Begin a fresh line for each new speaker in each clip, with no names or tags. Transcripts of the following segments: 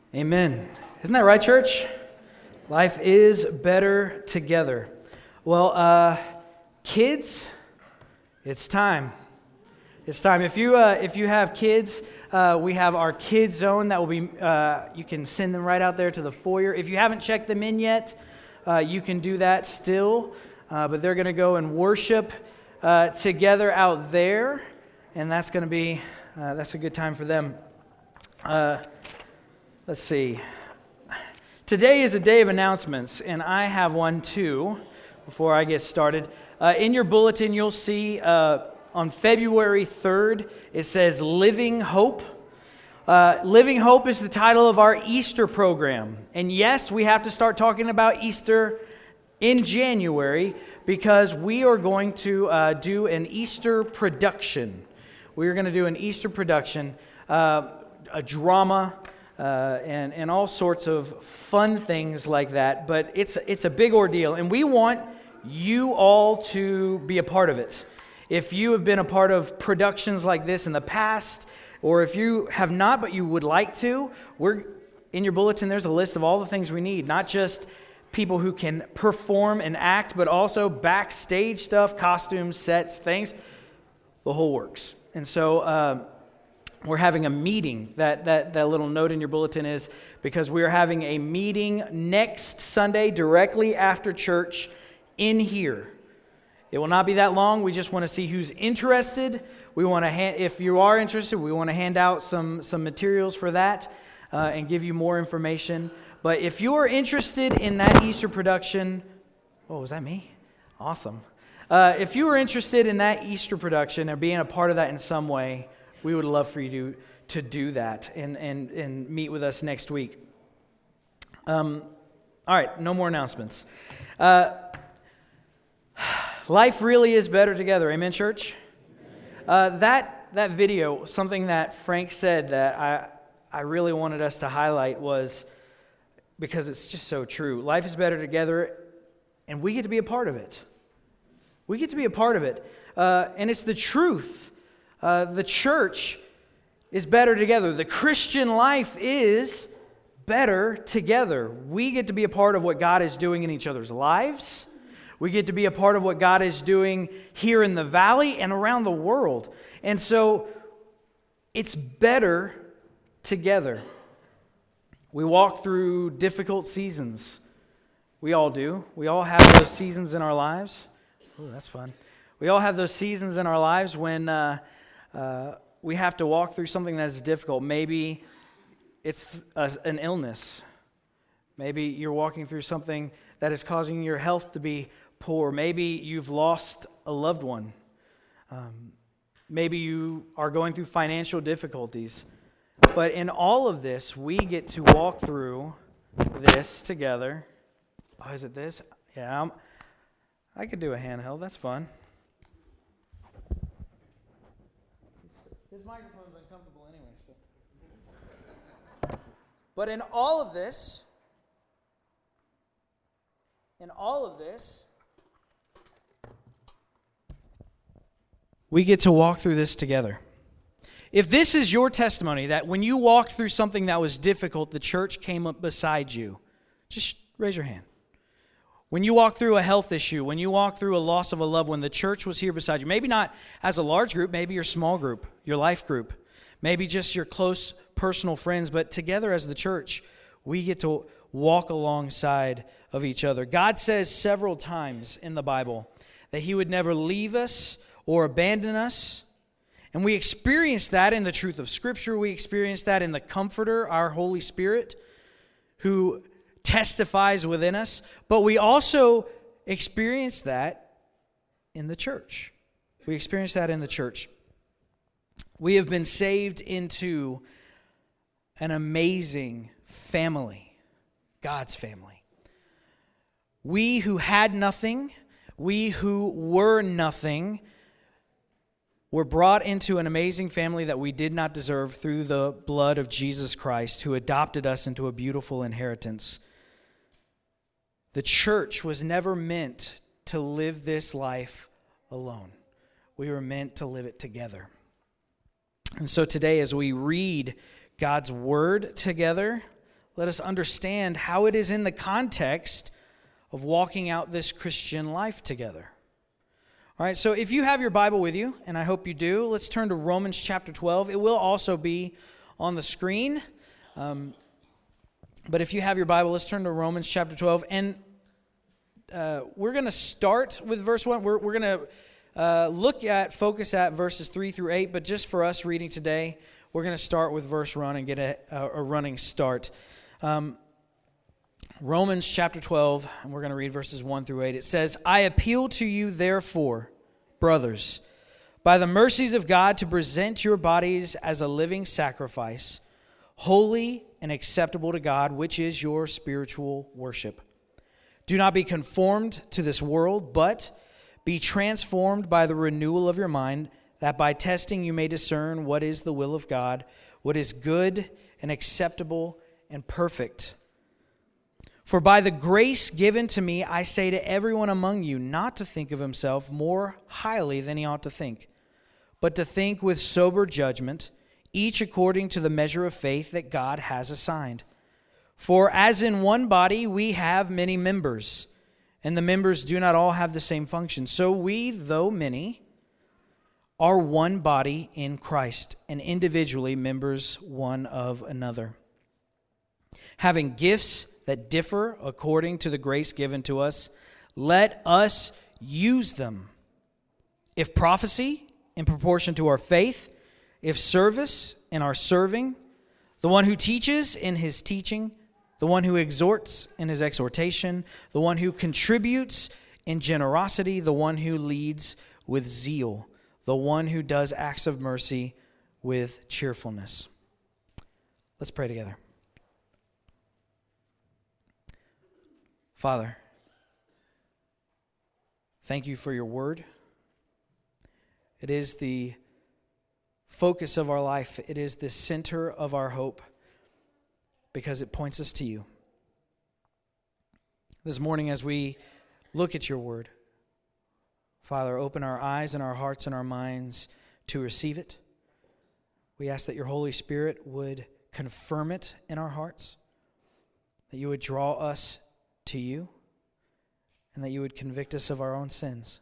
Amen. Isn't that right, church? Life is better together. Well, kids, it's time. It's time. If you have kids, we have our kids zone that will be. You can send them right out there to the foyer. If you haven't checked them in yet, you can do that still. But they're going to go and worship together out there, and that's going to be that's a good time for them. Let's see. Today is a day of announcements, and I have one too before I get started. In your bulletin, you'll see on February 3rd, it says Living Hope. Living Hope is the title of our Easter program. And yes, we have to start talking about Easter in January because we are going to do an Easter production. We are going to do an Easter production, a drama, and all sorts of fun things like that. But it's a big ordeal, and we want you all to be a part of it. If you have been a part of productions like this in the past, or if you have not but you would like to, in your bulletin there's a list of all the things we need, not just people who can perform and act, but also backstage stuff, costumes, sets, things, the whole works. And so we're having a meeting. That little note in your bulletin is because we are having a meeting next Sunday directly after church in here. It will not be that long. We just want to see who's interested. We want to if you are interested, we want to hand out some materials for that and give you more information. But if you are interested in that Easter production, oh, was that me? Awesome. If you are interested in that Easter production or being a part of that in some way, we would love for you to do that and meet with us next week. All right, no more announcements. Life really is better together. Amen, church? That video, something that Frank said that I really wanted us to highlight was, because it's just so true. Life is better together, and we get to be a part of it. We get to be a part of it. And it's the truth. The church is better together. The Christian life is better together. We get to be a part of what God is doing in each other's lives. We get to be a part of what God is doing here in the valley and around the world. And so it's better together. We walk through difficult seasons. We all do. We all have those seasons in our lives. Oh, that's fun. We all have those seasons in our lives when we have to walk through something that's difficult. Maybe it's an illness. Maybe you're walking through something that is causing your health to be poor. Maybe you've lost a loved one. Maybe you are going through financial difficulties. But in all of this, we get to walk through this together. Oh, is it this? Yeah, I could do a handheld. That's fun. His microphone's uncomfortable anyway. So. But in all of this, we get to walk through this together. If this is your testimony, that when you walked through something that was difficult, the church came up beside you, just raise your hand. When you walked through a health issue, when you walked through a loss of a loved one, the church was here beside you. Maybe not as a large group, maybe your small group, your life group, maybe just your close personal friends, but together as the church, we get to walk alongside of each other. God says several times in the Bible that He would never leave us or abandon us. And we experience that in the truth of Scripture. We experience that in the Comforter, our Holy Spirit, who testifies within us. But we also experience that in the church. We experience that in the church. We have been saved into an amazing family, God's family. We who had nothing, we who were nothing, were brought into an amazing family that we did not deserve through the blood of Jesus Christ, who adopted us into a beautiful inheritance. The church was never meant to live this life alone. We were meant to live it together. And so today, as we read God's Word together, let us understand how it is in the context of walking out this Christian life together. All right, so if you have your Bible with you, and I hope you do, let's turn to Romans chapter 12. It will also be on the screen. But if you have your Bible, let's turn to Romans chapter 12. And we're going to start with verse 1. We're going to focus at verses 3 through 8. But just for us reading today, we're going to start with verse 1 and get a running start. Romans chapter 12, and we're going to read verses 1 through 8. It says, I appeal to you, therefore, brothers, by the mercies of God, to present your bodies as a living sacrifice, holy and acceptable to God, which is your spiritual worship. Do not be conformed to this world, but be transformed by the renewal of your mind, that by testing you may discern what is the will of God, what is good and acceptable and perfect. For by the grace given to me, I say to everyone among you not to think of himself more highly than he ought to think, but to think with sober judgment, each according to the measure of faith that God has assigned. For as in one body we have many members, and the members do not all have the same function, so we, though many, are one body in Christ, and individually members one of another. Having gifts that differ according to the grace given to us, let us use them. If prophecy, in proportion to our faith; if service, in our serving; the one who teaches, in his teaching; the one who exhorts, in his exhortation; the one who contributes, in generosity; the one who leads, with zeal; the one who does acts of mercy, with cheerfulness. Let's pray together. Father, thank you for your word. It is the focus of our life. It is the center of our hope because it points us to you. This morning as we look at your word, Father, open our eyes and our hearts and our minds to receive it. We ask that your Holy Spirit would confirm it in our hearts, that you would draw us to you, and that you would convict us of our own sins.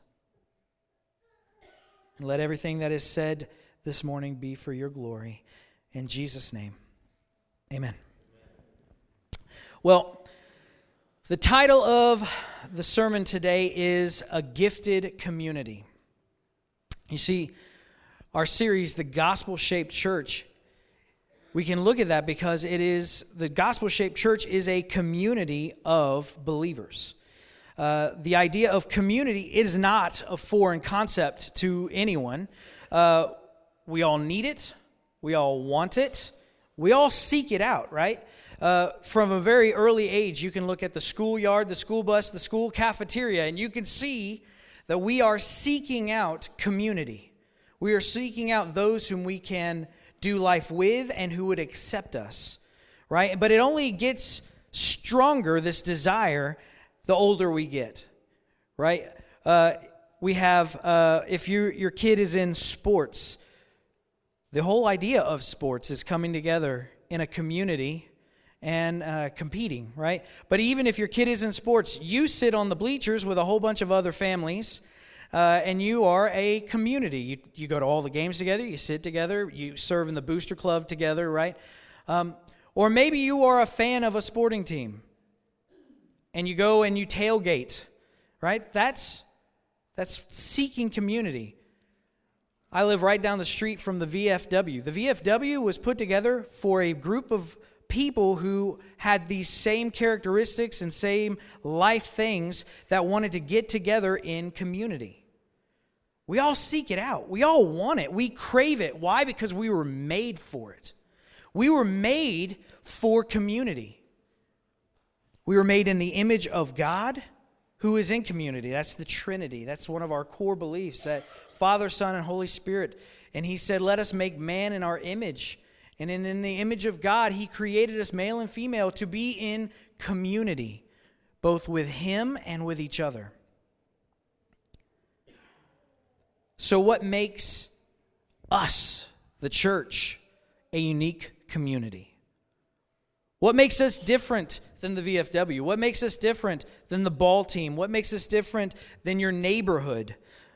And let everything that is said this morning be for your glory. In Jesus' name, amen. Well, the title of the sermon today is A Gifted Community. You see, our series, The Gospel-Shaped Church, we can look at that because the gospel-shaped church is a community of believers. The idea of community is not a foreign concept to anyone. We all need it. We all want it. We all seek it out, right? From a very early age, you can look at the schoolyard, the school bus, the school cafeteria, and you can see that we are seeking out community. We are seeking out those whom we can do life with and who would accept us, right? But it only gets stronger, this desire, the older we get, right? We have, if your kid is in sports, the whole idea of sports is coming together in a community and competing, right? But even if your kid is in sports, you sit on the bleachers with a whole bunch of other families, and you are a community. You go to all the games together, you sit together, you serve in the booster club together, right? Or maybe you are a fan of a sporting team, and you go and you tailgate, right? That's seeking community. I live right down the street from the VFW. The VFW was put together for a group of people who had these same characteristics and same life things that wanted to get together in community. We all seek it out. We all want it. We crave it. Why? Because we were made for it. We were made for community. We were made in the image of God, who is in community. That's the Trinity. That's one of our core beliefs, that Father, Son, and Holy Spirit. And he said, let us make man in our image. And in the image of God, he created us male and female to be in community, both with him and with each other. So what makes us, the church, a unique community? What makes us different than the VFW? What makes us different than the ball team? What makes us different than your neighborhood?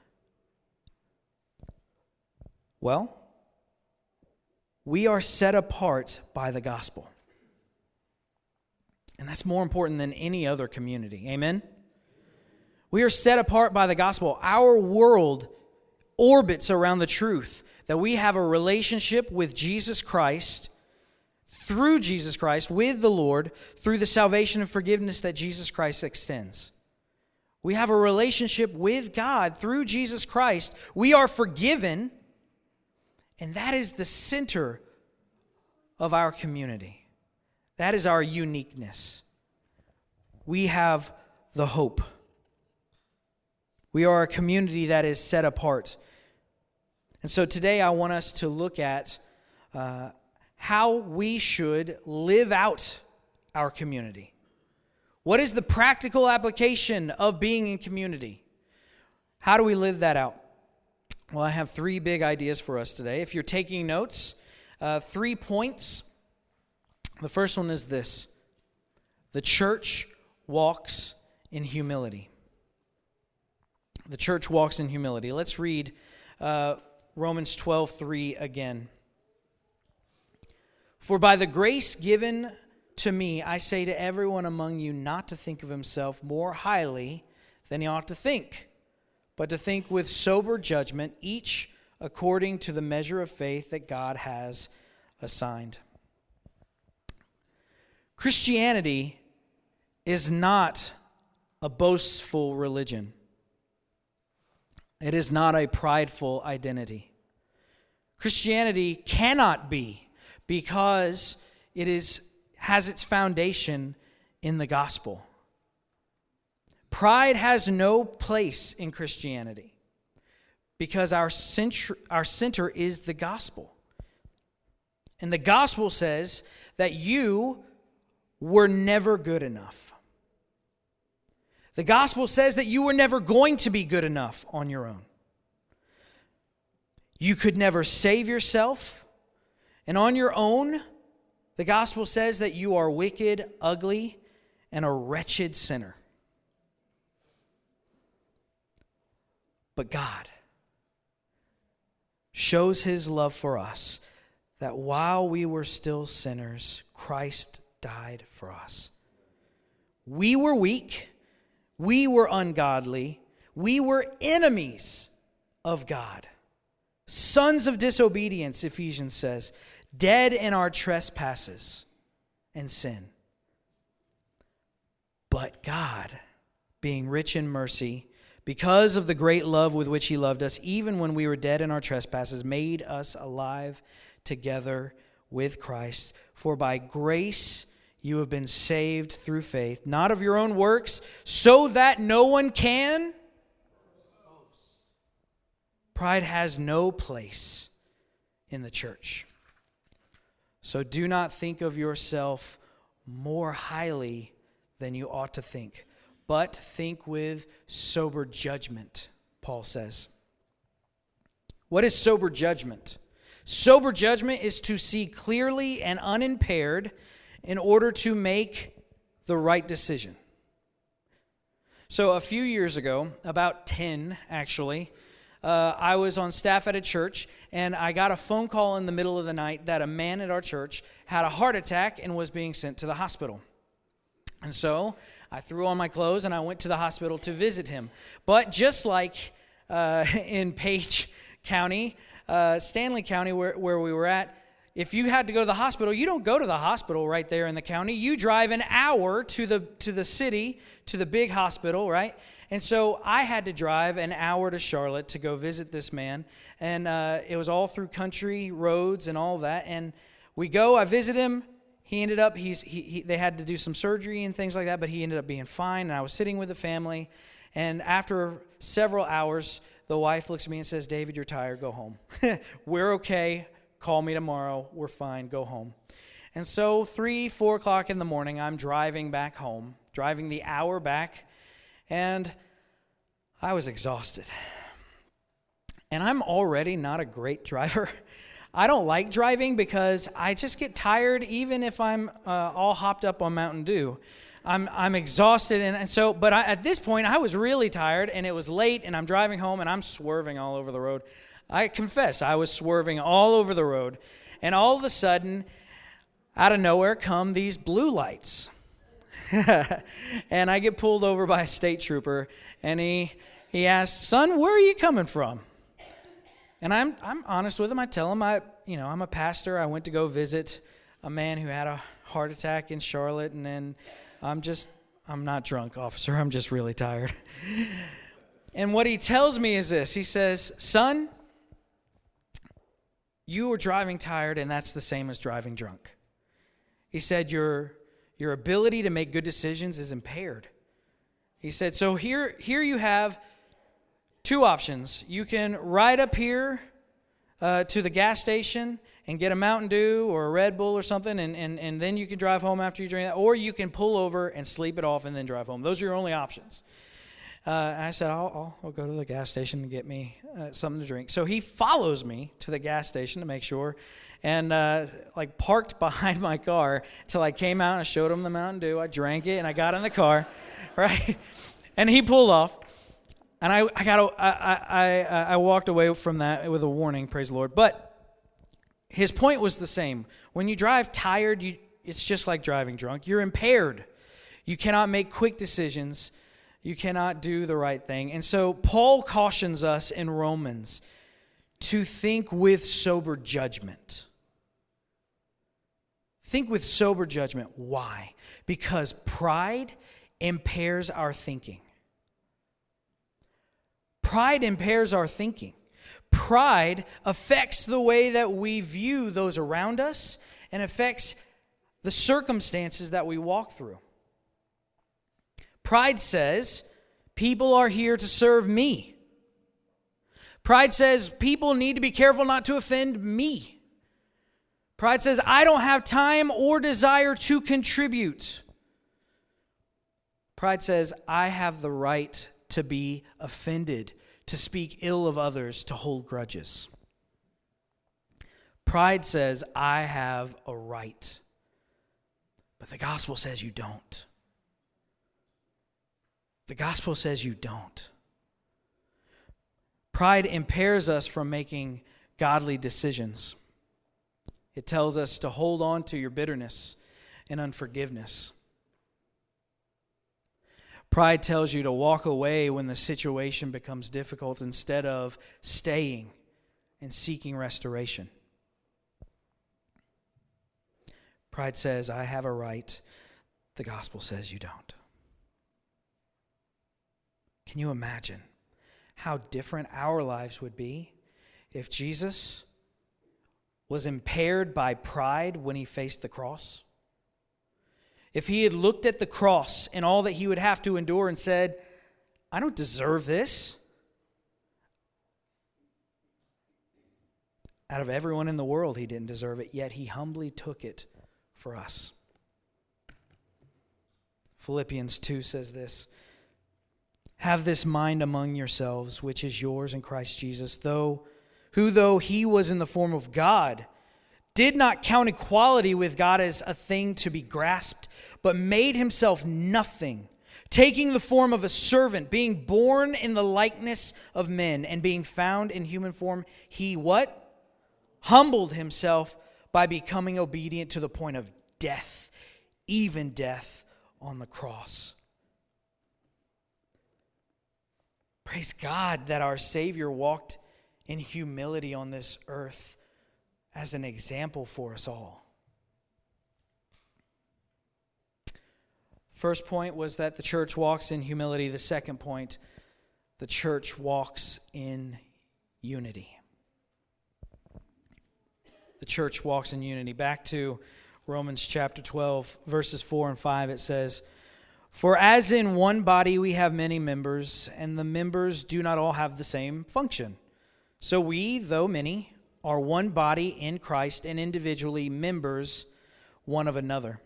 Well, we are set apart by the gospel. And that's more important than any other community. Amen? We are set apart by the gospel. Our world orbits around the truth that we have a relationship with Jesus Christ, through Jesus Christ, with the Lord, through the salvation and forgiveness that Jesus Christ extends. We have a relationship with God through Jesus Christ. We are forgiven, and that is the center of our community. That is our uniqueness. We have the hope. We are a community that is set apart. And so today I want us to look at how we should live out our community. What is the practical application of being in community? How do we live that out? Well, I have 3 big ideas for us today. If you're taking notes, 3 points. The first one is this: the church walks in humility. The church walks in humility. Let's read Romans 12:3 again. For by the grace given to me, I say to everyone among you not to think of himself more highly than he ought to think, but to think with sober judgment, each according to the measure of faith that God has assigned. Christianity is not a boastful religion. It is not a prideful identity. Christianity cannot be, because it has its foundation in the gospel. Pride has no place in Christianity, because our center is the gospel. And the gospel says that you were never good enough. The gospel says that you were never going to be good enough on your own. You could never save yourself. And on your own, the gospel says that you are wicked, ugly, and a wretched sinner. But God shows his love for us, that while we were still sinners, Christ died for us. We were weak. We were ungodly. We were enemies of God. Sons of disobedience, Ephesians says, dead in our trespasses and sin. But God, being rich in mercy, because of the great love with which he loved us, even when we were dead in our trespasses, made us alive together with Christ. For by grace you have been saved through faith, not of your own works, so that no one can. Pride has no place in the church. So do not think of yourself more highly than you ought to think, but think with sober judgment, Paul says. What is sober judgment? Sober judgment is to see clearly and unimpaired in order to make the right decision. So a few years ago, about 10 actually, I was on staff at a church, and I got a phone call in the middle of the night that a man at our church had a heart attack and was being sent to the hospital. And so I threw on my clothes and I went to the hospital to visit him. But just like in Page County, Stanley County, where we were at, if you had to go to the hospital, you don't go to the hospital right there in the county. You drive an hour to the city, to the big hospital, right? And so I had to drive an hour to Charlotte to go visit this man. And it was all through country roads and all that. And we go, I visit him. He ended up, they had to do some surgery and things like that, but he ended up being fine. And I was sitting with the family. And after several hours, the wife looks at me and says, "David, you're tired. Go home." "We're okay. Call me tomorrow. We're fine. Go home." And so 3, 4 o'clock in the morning, I'm driving back home, driving the hour back. And I was exhausted. And I'm already not a great driver. I don't like driving because I just get tired even if I'm all hopped up on Mountain Dew. I'm exhausted, but at this point I was really tired, and it was late, and I'm driving home, and I'm swerving all over the road. I confess, I was swerving all over the road, and all of a sudden, out of nowhere come these blue lights. And I get pulled over by a state trooper, and he asked, "Son, where are you coming from?" And I'm honest with him. I tell him I'm a pastor. I went to go visit a man who had a heart attack in Charlotte, and then I'm not drunk, officer. I'm just really tired. And what he tells me is this. He says, "Son, you were driving tired, and that's the same as driving drunk." He said, your ability to make good decisions is impaired. He said, so here you have two options. You can ride up here to the gas station and get a Mountain Dew or a Red Bull or something, and then you can drive home after you drink that, or you can pull over and sleep it off and then drive home. Those are your only options. I said, I'll go to the gas station and get me something to drink. So he follows me to the gas station to make sure, and parked behind my car until I came out and I showed him the Mountain Dew. I drank it and I got in the car, right? And he pulled off, and I walked away from that with a warning, praise the Lord. But his point was the same. When you drive tired, it's just like driving drunk. You're impaired. You cannot make quick decisions. You cannot do the right thing. And so Paul cautions us in Romans to think with sober judgment. Think with sober judgment. Why? Because pride impairs our thinking. Pride impairs our thinking. Pride affects the way that we view those around us and affects the circumstances that we walk through. Pride says, people are here to serve me. Pride says, people need to be careful not to offend me. Pride says, I don't have time or desire to contribute. Pride says, I have the right to be offended, to speak ill of others, to hold grudges. Pride says, I have a right. But the gospel says you don't. The gospel says you don't. Pride impairs us from making godly decisions. It tells us to hold on to your bitterness and unforgiveness. Pride tells you to walk away when the situation becomes difficult instead of staying and seeking restoration. Pride says, I have a right. The gospel says you don't. Can you imagine how different our lives would be if Jesus was impaired by pride when he faced the cross? If he had looked at the cross and all that he would have to endure and said, I don't deserve this. Out of everyone in the world, he didn't deserve it, yet he humbly took it for us. Philippians 2 says this, have this mind among yourselves, which is yours in Christ Jesus, though he was in the form of God, did not count equality with God as a thing to be grasped, but made himself nothing, taking the form of a servant, being born in the likeness of men, and being found in human form, he what? Humbled himself by becoming obedient to the point of death, even death on the cross. Praise God that our Savior walked in humility on this earth as an example for us all. First point was that the church walks in humility. The second point, the church walks in unity. The church walks in unity. Back to Romans chapter 12, verses 4 and 5, it says, for as in one body we have many members, and the members do not all have the same function. So we, though many, are one body in Christ and individually members one of another.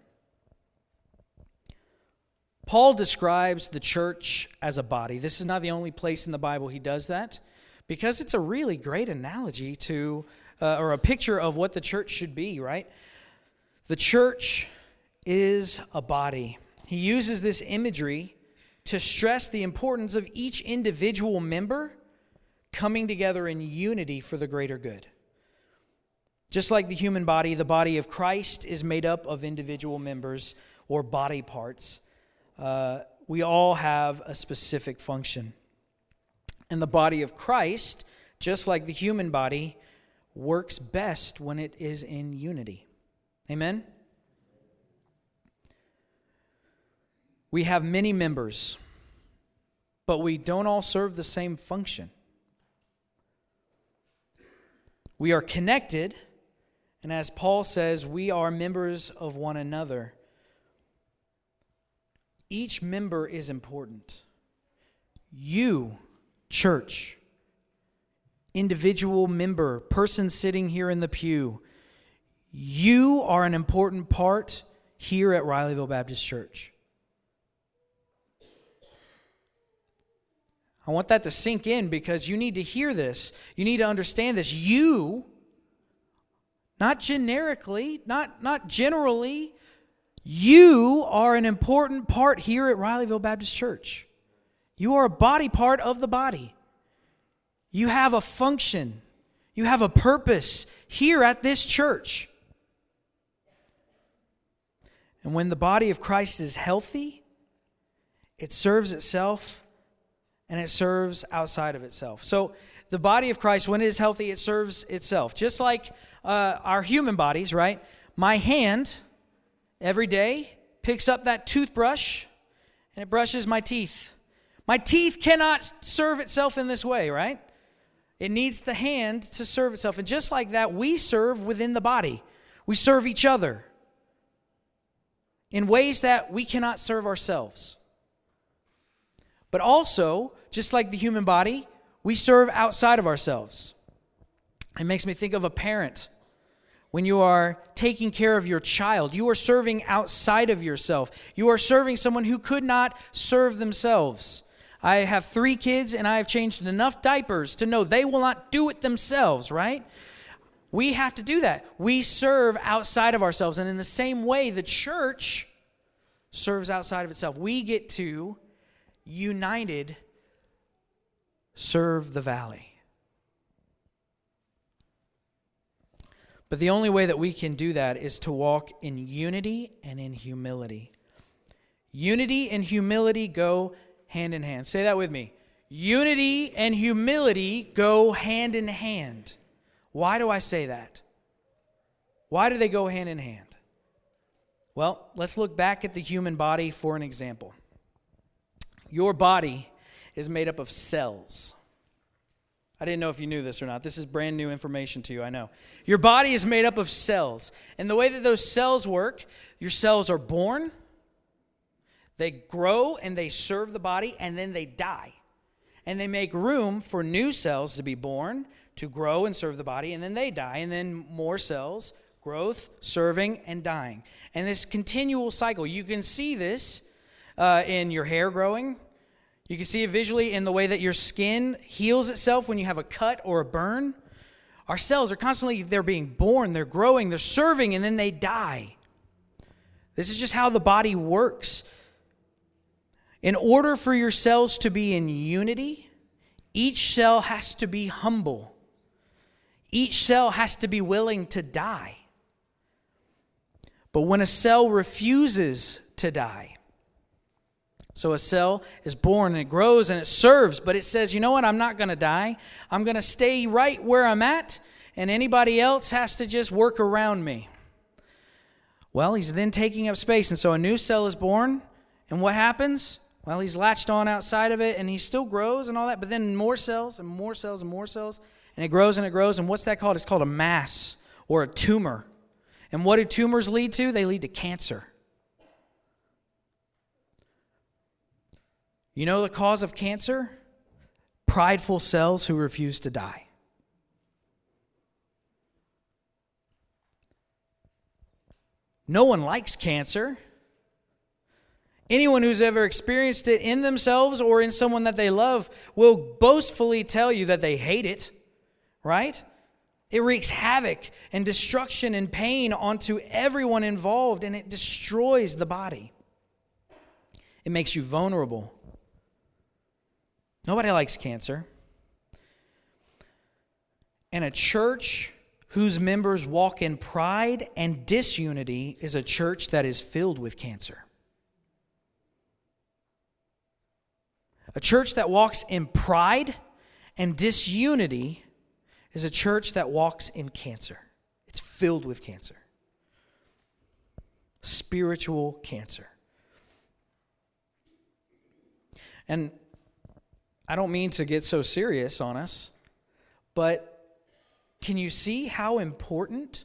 Paul describes the church as a body. This is not the only place in the Bible he does that, because it's a really great analogy to or a picture of what the church should be, right? The church is a body. He uses this imagery to stress the importance of each individual member coming together in unity for the greater good. Just like the human body, the body of Christ is made up of individual members or body parts. We all have a specific function. And the body of Christ, just like the human body, works best when it is in unity. Amen? We have many members, but we don't all serve the same function. We are connected, and as Paul says, we are members of one another. Each member is important. You, church, individual member, person sitting here in the pew, you are an important part here at Rileyville Baptist Church. I want that to sink in because you need to hear this. You need to understand this. You, not generically, not generally, you are an important part here at Rileyville Baptist Church. You are a body part of the body. You have a function. You have a purpose here at this church. And when the body of Christ is healthy, it serves itself and it serves outside of itself. So the body of Christ, when it is healthy, it serves itself. Just like our human bodies, right? My hand every day picks up that toothbrush and it brushes my teeth. My teeth cannot serve itself in this way, right? It needs the hand to serve itself. And just like that, we serve within the body. We serve each other in ways that we cannot serve ourselves. But also, just like the human body, we serve outside of ourselves. It makes me think of a parent. When you are taking care of your child, you are serving outside of yourself. You are serving someone who could not serve themselves. I have 3 kids, and I have changed enough diapers to know they will not do it themselves, right? We have to do that. We serve outside of ourselves. And in the same way, the church serves outside of itself. We get to, united, serve the valley. But the only way that we can do that is to walk in unity and in humility. Unity and humility go hand in hand. Say that with me. Unity and humility go hand in hand. Why do I say that? Why do they go hand in hand? Well, let's look back at the human body for an example. Your body is made up of cells. I didn't know if you knew this or not. This is brand new information to you, I know. Your body is made up of cells. And the way that those cells work, your cells are born, they grow and they serve the body, and then they die. And they make room for new cells to be born, to grow and serve the body, and then they die. And then more cells, growth, serving, and dying. And this continual cycle. You can see this in your hair growing. You can see it visually in the way that your skin heals itself when you have a cut or a burn. Our cells are constantly, they're being born, they're growing, they're serving, and then they die. This is just how the body works. In order for your cells to be in unity, each cell has to be humble. Each cell has to be willing to die. But when a cell refuses to die, so a cell is born and it grows and it serves, but it says, you know what, I'm not going to die. I'm going to stay right where I'm at, and anybody else has to just work around me. Well, he's then taking up space, and so a new cell is born, and what happens? Well, he's latched on outside of it, and he still grows and all that, but then more cells and more cells and more cells, and it grows, and what's that called? It's called a mass or a tumor. And what do tumors lead to? They lead to cancer. You know the cause of cancer? Prideful cells who refuse to die. No one likes cancer. Anyone who's ever experienced it in themselves or in someone that they love will boastfully tell you that they hate it, right? It wreaks havoc and destruction and pain onto everyone involved, and it destroys the body. It makes you vulnerable. Nobody likes cancer. And a church whose members walk in pride and disunity is a church that is filled with cancer. A church that walks in pride and disunity is a church that walks in cancer. It's filled with cancer. Spiritual cancer. And I don't mean to get so serious on us, but can you see how important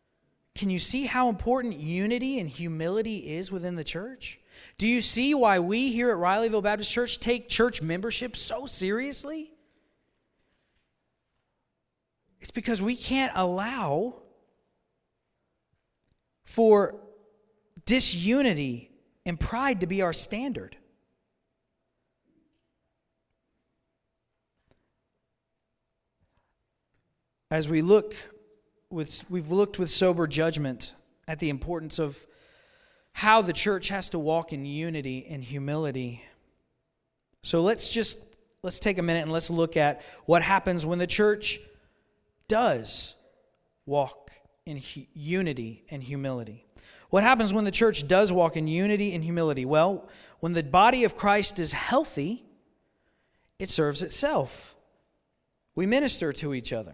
unity and humility is within the church? Do you see why we here at Rileyville Baptist Church take church membership so seriously? It's because we can't allow for disunity and pride to be our standard. As we've looked with sober judgment at the importance of how the church has to walk in unity and humility. So let's take a minute and let's look at what happens when the church does walk in unity and humility. What happens when the church does walk in unity and humility? Well, when the body of Christ is healthy, it serves itself. We minister to each other.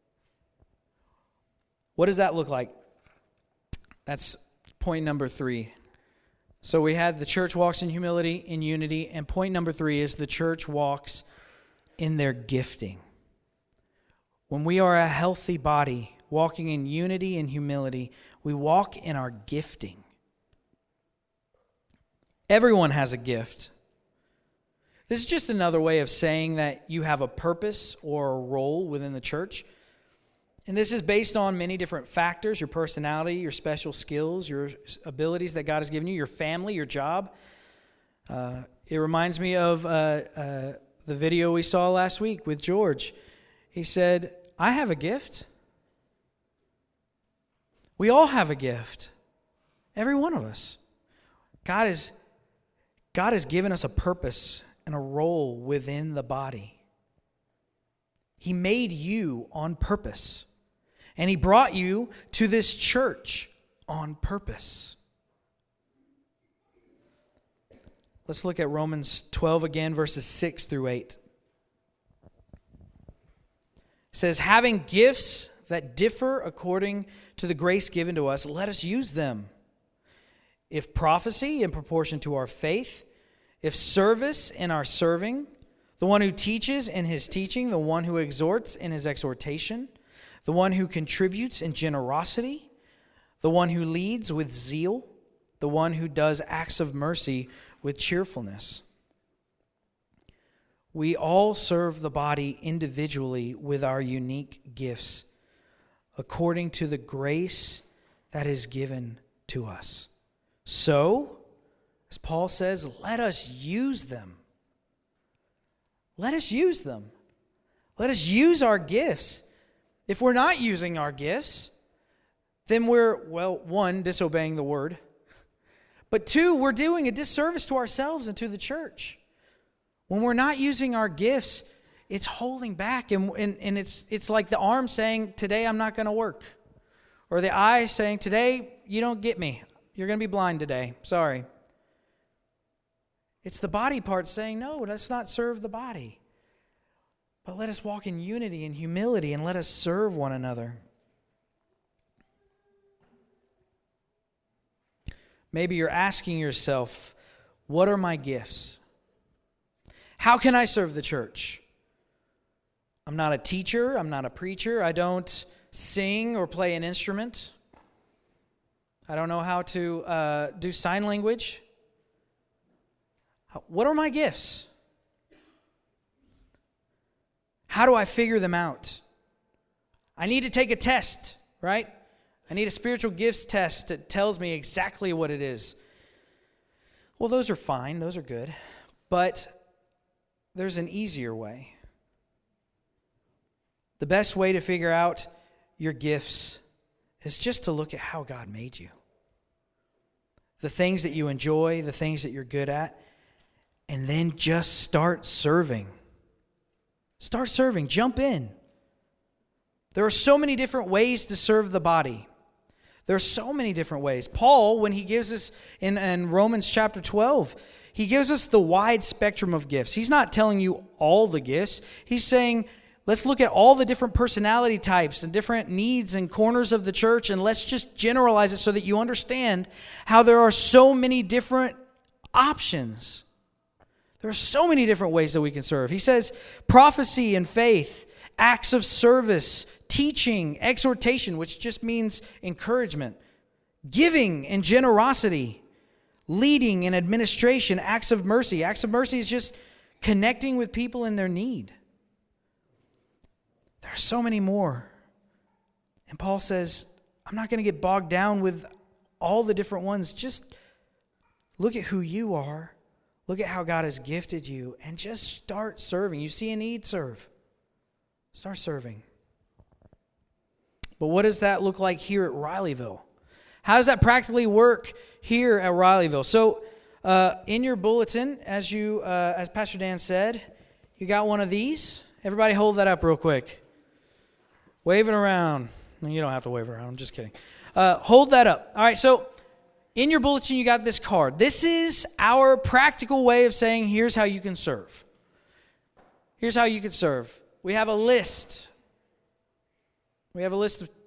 What does that look like? That's point number 3. So we had the church walks in humility, in unity, and point number 3 is the church walks in their gifting. When we are a healthy body, walking in unity and humility, we walk in our gifting. Everyone has a gift. This is just another way of saying that you have a purpose or a role within the church. And this is based on many different factors: your personality, your special skills, your abilities that God has given you, your family, your job. It reminds me of the video we saw last week with George. He said, I have a gift. We all have a gift. Every one of us. God has given us a purpose and a role within the body. He made you on purpose. And He brought you to this church on purpose. Let's look at Romans 12 again, verses 6 through 8. It says, having gifts that differ according to the grace given to us, let us use them. If prophecy, in proportion to our faith. If service, in our serving. The one who teaches, in his teaching. The one who exhorts, in his exhortation. The one who contributes in generosity. The one who leads with zeal. The one who does acts of mercy with cheerfulness. We all serve the body individually with our unique gifts, according to the grace that is given to us. So, as Paul says, let us use them. Let us use them. Let us use our gifts. If we're not using our gifts, then we're, one, disobeying the word. But 2, we're doing a disservice to ourselves and to the church. When we're not using our gifts, it's holding back. And it's like the arm saying, today I'm not going to work. Or the eye saying, today you don't get me. You're going to be blind today. Sorry. It's the body part saying, no, let's not serve the body. But let us walk in unity and humility and let us serve one another. Maybe you're asking yourself, what are my gifts? How can I serve the church? I'm not a teacher. I'm not a preacher. I don't sing or play an instrument. I don't know how to do sign language. What are my gifts? How do I figure them out? I need to take a test, right? I need a spiritual gifts test that tells me exactly what it is. Well, those are fine. Those are good. But there's an easier way. The best way to figure out your gifts is just to look at how God made you. The things that you enjoy, the things that you're good at, and then just start serving. Start serving. Jump in. There are so many different ways to serve the body. There are so many different ways. Paul, when he gives us in Romans chapter 12, he gives us the wide spectrum of gifts. He's not telling you all the gifts. He's saying, let's look at all the different personality types and different needs and corners of the church, and let's just generalize it so that you understand how there are so many different options. There are so many different ways that we can serve. He says prophecy and faith, acts of service, teaching, exhortation, which just means encouragement, giving and generosity, leading and administration, acts of mercy. Acts of mercy is just connecting with people in their need. There are so many more. And Paul says, I'm not going to get bogged down with all the different ones. Just look at who you are. Look at how God has gifted you and just start serving. You see a need, serve. Start serving. But what does that look like here at Rileyville? How does that practically work here at Rileyville? So in your bulletin, as Pastor Dan said, you got one of these. Everybody hold that up real quick. Wave it around. You don't have to wave it around. I'm just kidding. Hold that up. All right, so in your bulletin, you got this card. This is our practical way of saying, here's how you can serve. Here's how you can serve. We have a list. We have a list of,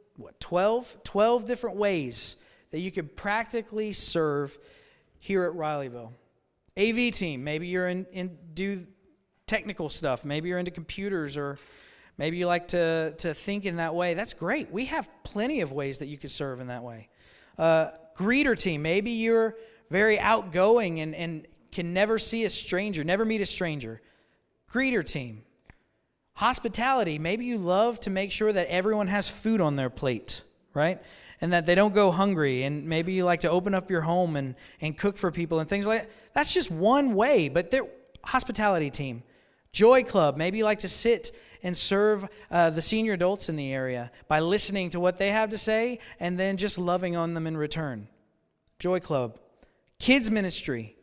12 different ways that you can practically serve here at Rileyville. AV team, maybe you're do technical stuff. Maybe you're into computers, or maybe you like to think in that way. That's great. We have plenty of ways that you can serve in that way. Greeter team, maybe you're very outgoing and can never see a stranger, never meet a stranger. Greeter team. Hospitality, maybe you love to make sure that everyone has food on their plate, right? And that they don't go hungry, and maybe you like to open up your home and cook for people and things like that. That's just one way, but hospitality team. Joy Club, maybe you like to sit and serve the senior adults in the area by listening to what they have to say and then just loving on them in return. Joy Club. Kids ministry.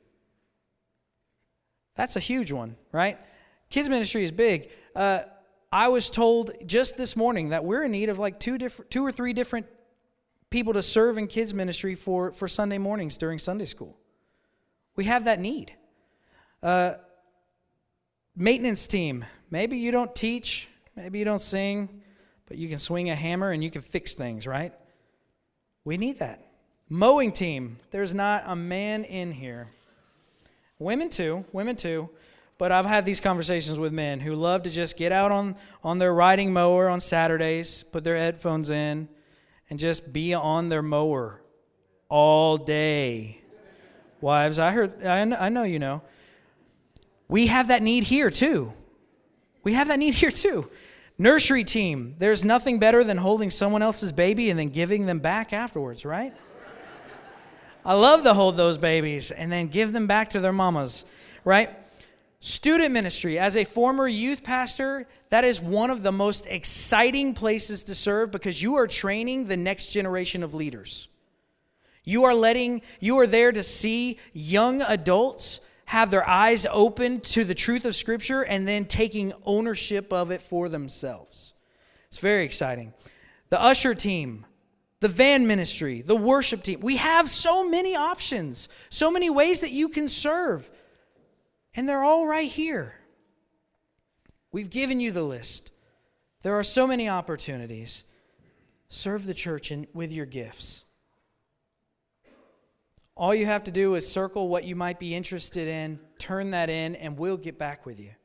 That's a huge one, right? Kids ministry is big. I was told just this morning that we're in need of like two or three different people to serve in kids ministry for Sunday mornings during Sunday school. We have that need. Maintenance team. Maybe you don't teach, maybe you don't sing, but you can swing a hammer and you can fix things, right? We need that. Mowing team. There's not a man in here. Women too. But I've had these conversations with men who love to just get out on their riding mower on Saturdays, put their headphones in, and just be on their mower all day. Wives, I know you know. We have that need here too. Nursery team. There's nothing better than holding someone else's baby and then giving them back afterwards, right? I love to hold those babies and then give them back to their mamas, right? Student ministry. As a former youth pastor, that is one of the most exciting places to serve because you are training the next generation of leaders. You are there to see young adults have their eyes open to the truth of Scripture and then taking ownership of it for themselves. It's very exciting. The usher team, the van ministry, the worship team. We have so many options, so many ways that you can serve. And they're all right here. We've given you the list. There are so many opportunities. Serve the church with your gifts. All you have to do is circle what you might be interested in, turn that in, and we'll get back with you.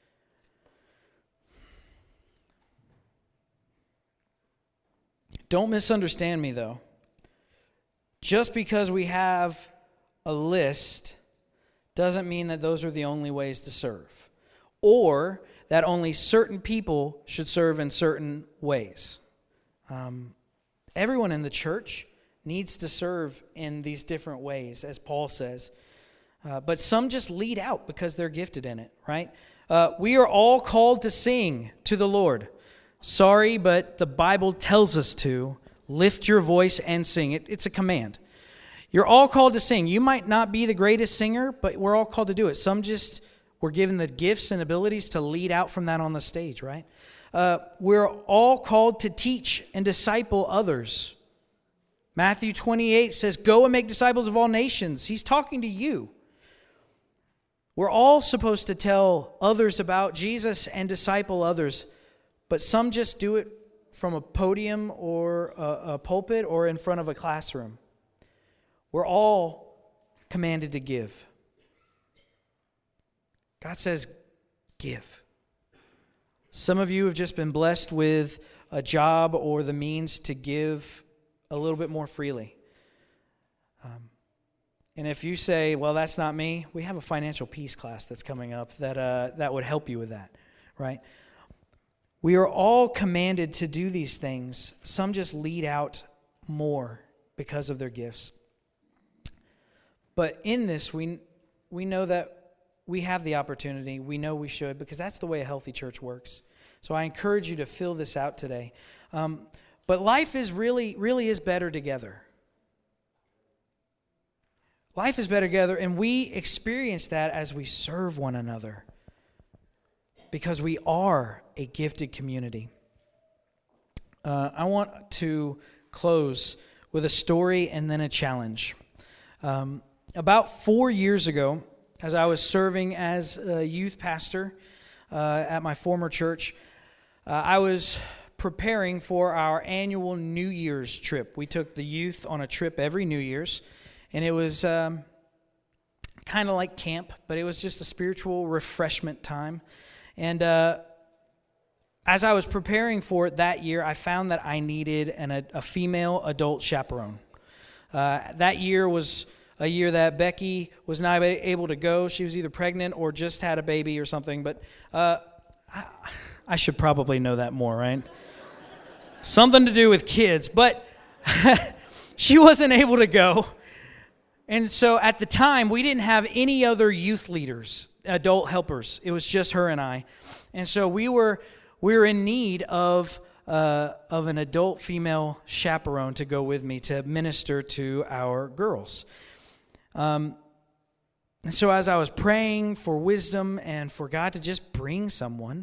Don't misunderstand me, though. Just because we have a list doesn't mean that those are the only ways to serve, or that only certain people should serve in certain ways. Everyone in the church needs to serve in these different ways, as Paul says. But some just lead out because they're gifted in it, right? We are all called to sing to the Lord. Sorry, but the Bible tells us to lift your voice and sing. It's a command. You're all called to sing. You might not be the greatest singer, but we're all called to do it. Some just were given the gifts and abilities to lead out from that on the stage, right? We're all called to teach and disciple others. Matthew 28 says, "Go and make disciples of all nations." He's talking to you. We're all supposed to tell others about Jesus and disciple others, but some just do it from a podium or a pulpit or in front of a classroom. We're all commanded to give. God says, give. Some of you have just been blessed with a job or the means to give a little bit more freely. And if you say, well, that's not me, we have a financial peace class that's coming up that would help you with that, right? We are all commanded to do these things. Some just lead out more because of their gifts. But in this, we know that we have the opportunity. We know we should, because that's the way a healthy church works. So I encourage you to fill this out today. But life is really is better together. Life is better together, and we experience that as we serve one another, because we are a gifted community. I want to close with a story and then a challenge. About 4 years ago, as I was serving as a youth pastor at my former church, I was preparing for our annual New Year's trip. We took the youth on a trip every New Year's, and it was kind of like camp, but it was just a spiritual refreshment time. And as I was preparing for it that year, I found that I needed a female adult chaperone. That year was a year that Becky was not able to go. She was either pregnant or just had a baby or something, but I should probably know that more, right? Something to do with kids, but she wasn't able to go. And so at the time, we didn't have any other youth leaders, adult helpers. It was just her and I. And so we were in need of an adult female chaperone to go with me to minister to our girls. And so as I was praying for wisdom and for God to just bring someone,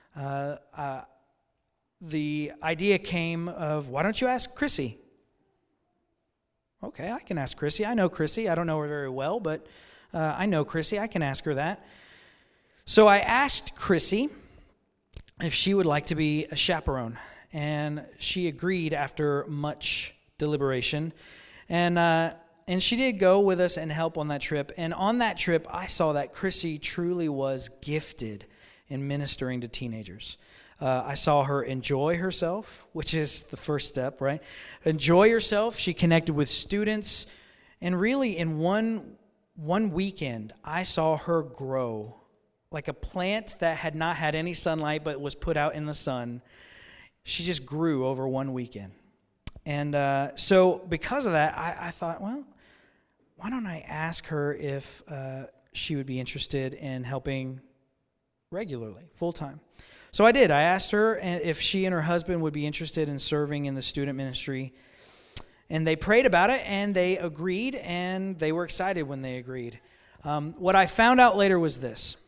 the idea came of, why don't you ask Chrissy? Okay, I can ask Chrissy. I know Chrissy. I don't know her very well, but I know Chrissy. I can ask her that. So I asked Chrissy if she would like to be a chaperone, and she agreed after much deliberation. And she did go with us and help on that trip. And on that trip, I saw that Chrissy truly was gifted in ministering to teenagers. I saw her enjoy herself, which is the first step, right? Enjoy herself. She connected with students. And really, in one weekend, I saw her grow like a plant that had not had any sunlight but was put out in the sun. She just grew over one weekend. And so because of that, I thought, well, why don't I ask her if she would be interested in helping regularly, full-time. So I did. I asked her if she and her husband would be interested in serving in the student ministry. And they prayed about it, and they agreed, and they were excited when they agreed. What I found out later was this.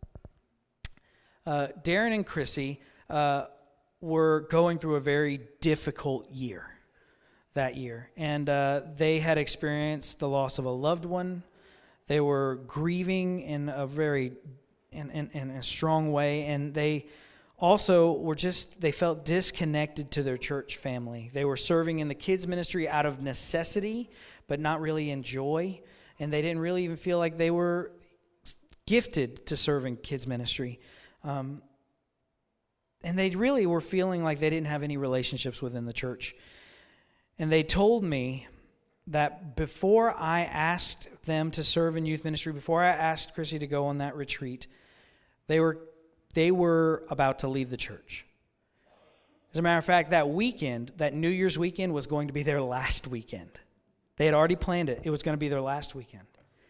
Darren and Chrissy were going through a very difficult year that year. And they had experienced the loss of a loved one. They were grieving in a very in a strong way, and they also they felt disconnected to their church family. They were serving in the kids ministry out of necessity, but not really in joy, and they didn't really even feel like they were gifted to serve in kids ministry. And they really were feeling like they didn't have any relationships within the church. And they told me that before I asked them to serve in youth ministry, before I asked Chrissy to go on that retreat, they were about to leave the church. As a matter of fact, that weekend, that New Year's weekend, was going to be their last weekend. They had already planned it. It was going to be their last weekend.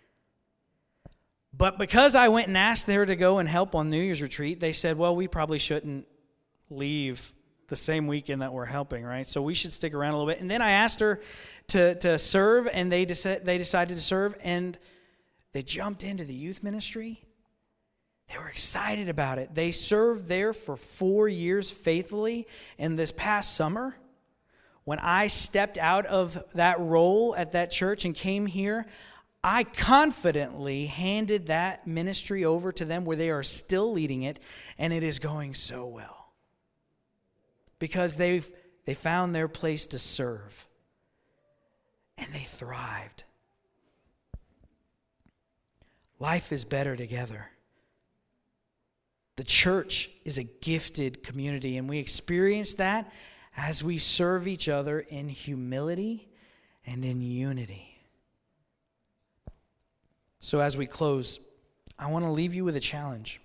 But because I went and asked her to go and help on New Year's retreat, they said, well, we probably shouldn't leave the same weekend that we're helping, right? So we should stick around a little bit. And then I asked her to serve, and they decided to serve, and they jumped into the youth ministry. They were excited about it. They served there for 4 years faithfully. And this past summer, when I stepped out of that role at that church and came here, I confidently handed that ministry over to them where they are still leading it, and it is going so well. Because they found their place to serve, and they thrived. Life is better together. The church is a gifted community, and we experience that as we serve each other in humility and in unity. So as we close, I want to leave you with a challenge.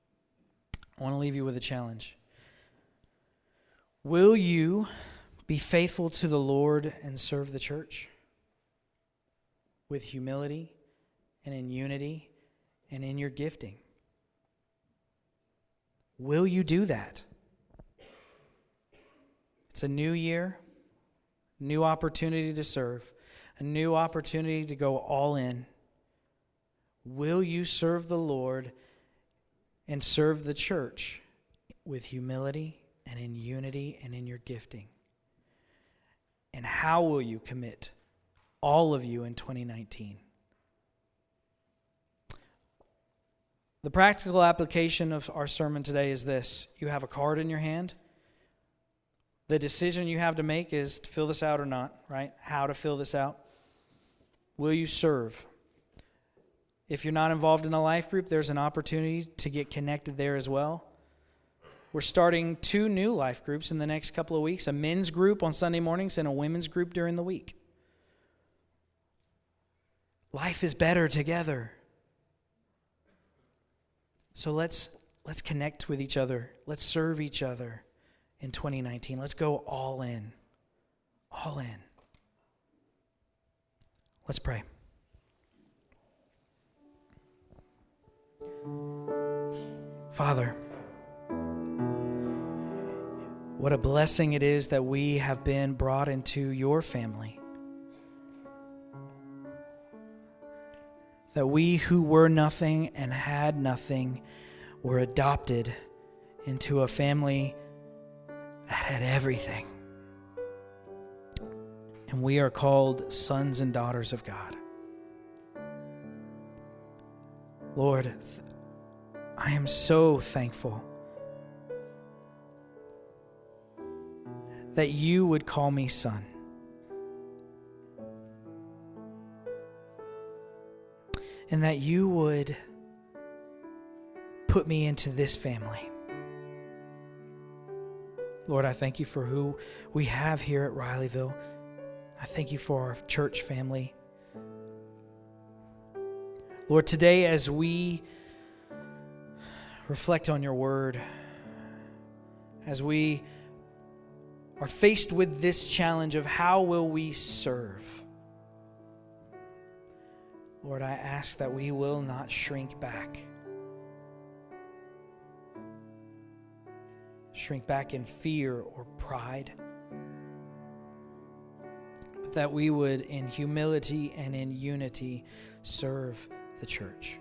Will you be faithful to the Lord and serve the church with humility and in unity and in your gifting? Will you do that? It's a new year, new opportunity to serve, a new opportunity to go all in. Will you serve the Lord and serve the church with humility and in unity and in your gifting? And how will you commit, all of you, in 2019? The practical application of our sermon today is this. You have a card in your hand. The decision you have to make is to fill this out or not, right? How to fill this out. Will you serve? If you're not involved in a life group, there's an opportunity to get connected there as well. We're starting 2 new life groups in the next couple of weeks, a men's group on Sunday mornings and a women's group during the week. Life is better together. So let's connect with each other. Let's serve each other in 2019. Let's go all in. All in. Let's pray. Father, what a blessing it is that we have been brought into your family. That we who were nothing and had nothing were adopted into a family that had everything. And we are called sons and daughters of God. Lord, I am so thankful that you would call me son. And that you would put me into this family. Lord, I thank you for who we have here at Rileyville. I thank you for our church family. Lord, today as we reflect on your word, as we are faced with this challenge of how will we serve, Lord, I ask that we will not shrink back. Shrink back in fear or pride. But that we would, in humility and in unity, serve the church.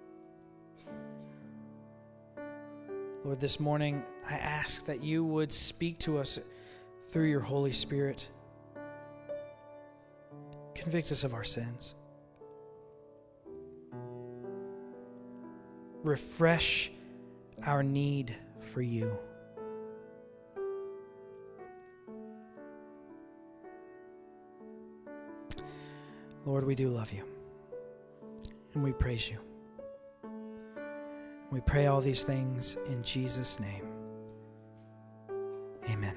Lord, this morning I ask that you would speak to us through your Holy Spirit. Convict us of our sins. Refresh our need for you. Lord, we do love you. And we praise you. We pray all these things in Jesus' name. Amen.